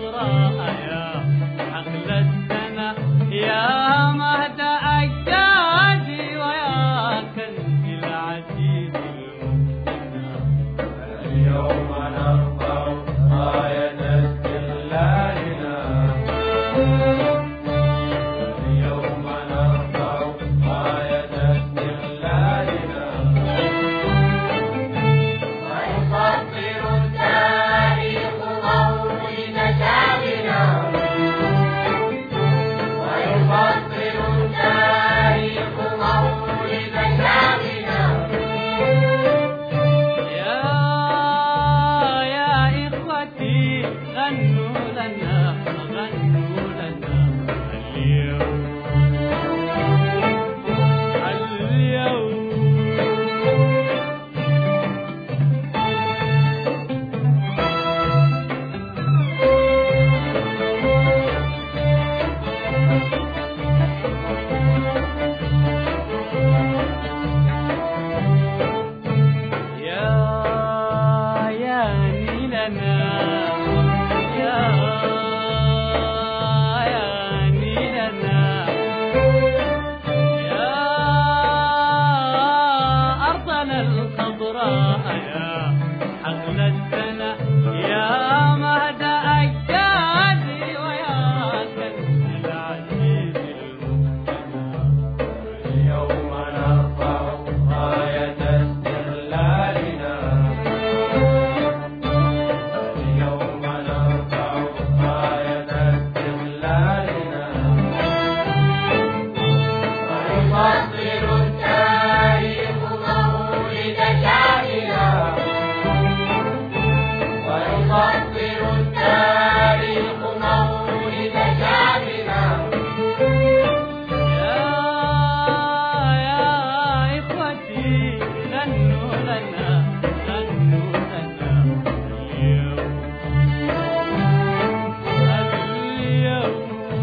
الخضراء يا حقل السنة يا مهد أجدادي ويا كنز العزيز المحسنة. اليوم نرفع راية استقلالنا، اليوم نرفع راية استقلالنا، ويسطر التاريخ مولد شعبنا، ويسطر التاريخ مولد شعبنا. يا إخوتي غنوا لنا غنوا لنا اليوم اليوم. يا نيلنا يا نيلنا يا أرضنا الخضراء يا حقل السنة يا مهد أجدادي ويا كنز العزيز المحسنة. اليوم نرفع راية استقلالنا، اليوم نرفع راية استقلالنا، ويسطر التاريخ مولد شعبنا، ويسطر التاريخ مولد شعبنا. يا إخوتي غنوا لنا غنوا لنا اليوم اليوم.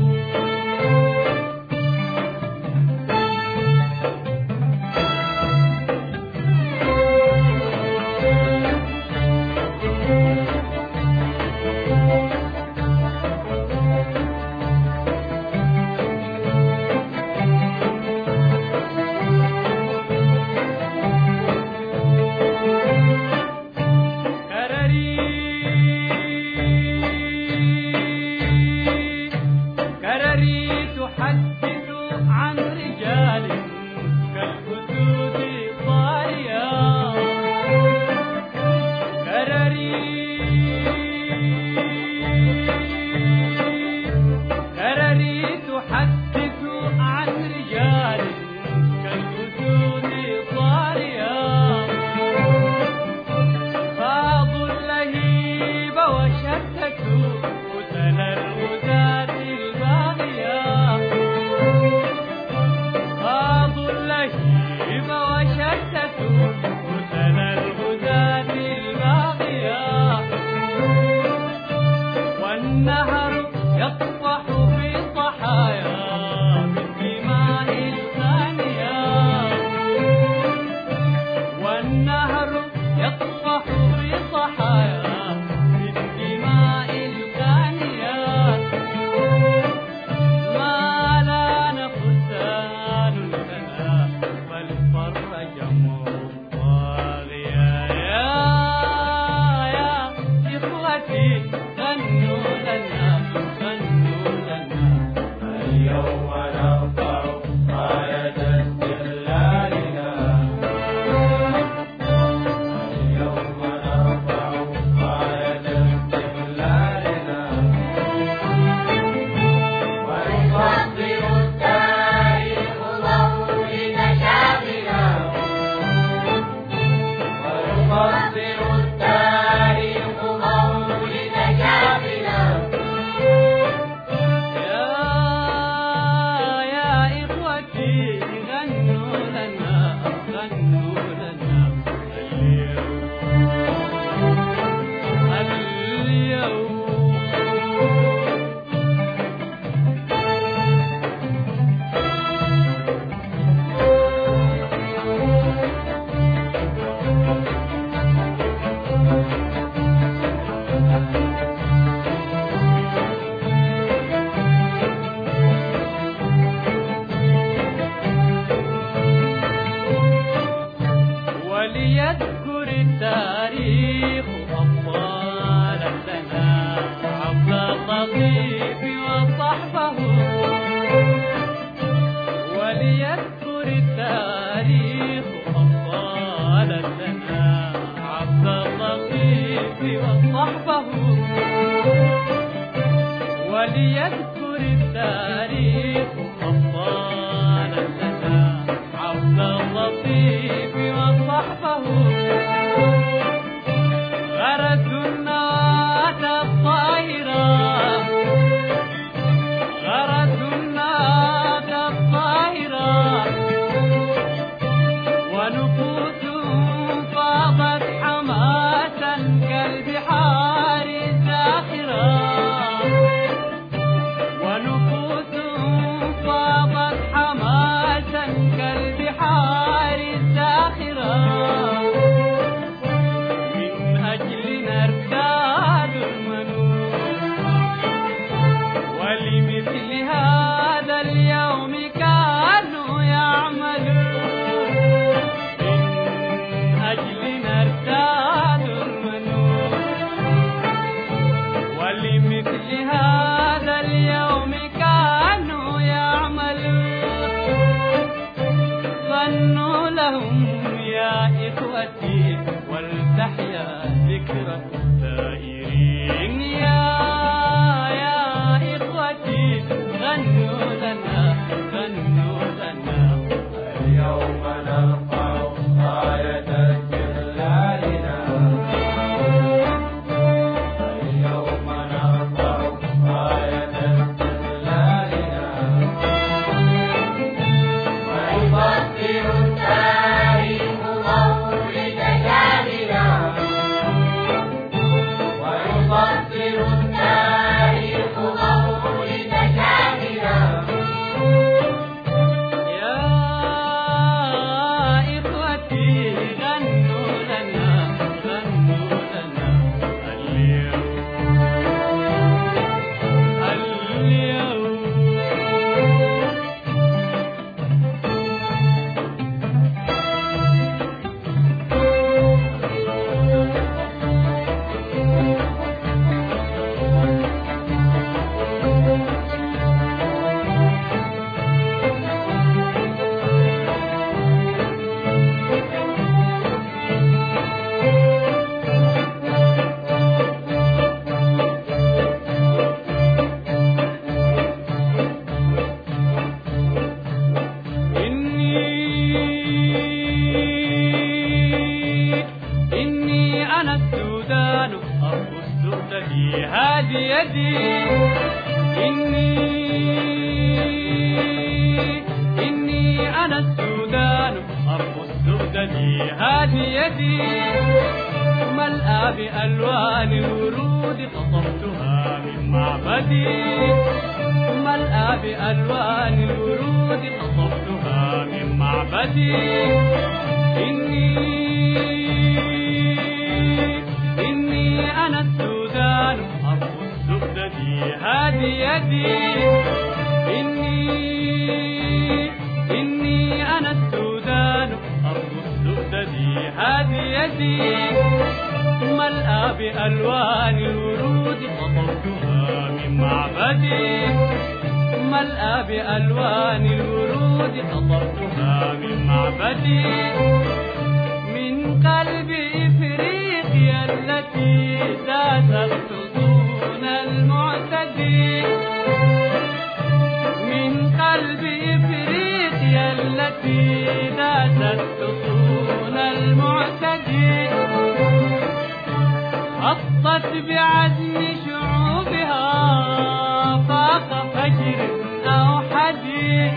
كرري تحدث عن رجال كالأسود طاريا. كرري تحدث عن رجال كالأسود طاريا. خاضوا اللهيب وشتتوا قتل الغداة الباغية. خاضوا اللهيب وشتتوا قتل الغداة الباغية. والنهر يطفح في ضحايا بالدماء الغانية. والنهر يطفح في ضحايا بالدماء الغانية. ما لان فرسان لنا بل فرج طاغية. يا إخوتي غنوا لنا غنوا اللطيف وصحبه وليذكر التاريخ أبطال لنا عبد اللطيف وصحبه وليذكر التاريخ أبطال لنا عبد اللطيف وصحبه غرسوا النواة الطاهرة غرسوا النواة الطاهرة ونفوسهم فاضت حماسا كالبحار الزاخرة ونفوسهم فاضت حماسا كالبحار الزاخرة من أجلنا ارتاد المنون ولمثل هذا اليوم كانوا يعملون من أجلنا ارتاد المنون ولمثل هذا اليوم كانوا يعملون غنوا لهم يا إخوتي ولتحيا ذكرى الثائرين يا إخوتي غنوا لنا اليوم نرفع راية استقلالنا اليوم نرفع راية استقلالنا ويفكر التاريخ مولد شعبنا ويفكر التاريخ مولد شعبنا يا إخوتي غنوا لنا اليوم إني أنا السودان أرض السؤدد هذه يدي إني أنا السودان أرض السؤدد هذه يدي ملأى بألوان الورود قطفتها من معبدي ملأى بألوان الورود قطفتها من معبدي إني أنا السودان أرض السؤدد هذه يدي إني أنا السودان أرض السؤدد هذه يدي ملأى بألوان الورود قطفتها من معبدي ملأى بألوان الورود قطفتها من معبدي من قلب إفريقيا التي داست حصون المعتدي من قلب إفريقيا التي داست حصون المعتدي حطت بعزم شعوبها فاق فجر أو حديد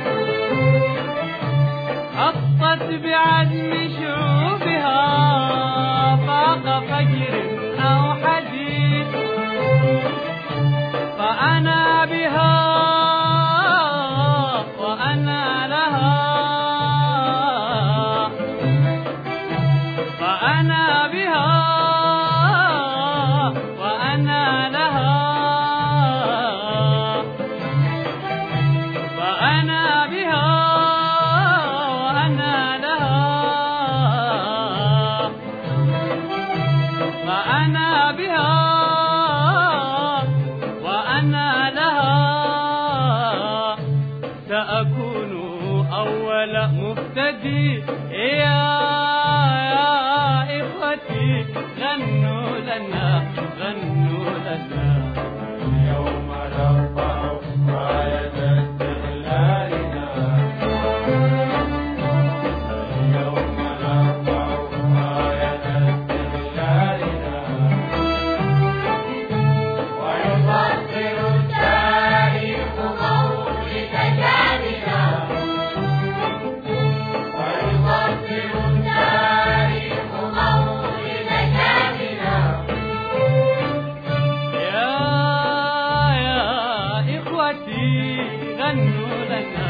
حطت بعزم شعوبها فاق فجر أو حديد فأنا بها وأنا لها فأنا بها وأنا لها فأنا بها وأنا لها فأنا بها وأنا نهتدي يا إخوتي غنوا لنا غنوا لنا. اليوم نرفع راية استقلالنا، اليوم نرفع راية استقلالنا، ويفكر التاريخ مولد شعبنا، ويفكر التاريخ مولد شعبنا. يا إخوتي غنوا لنا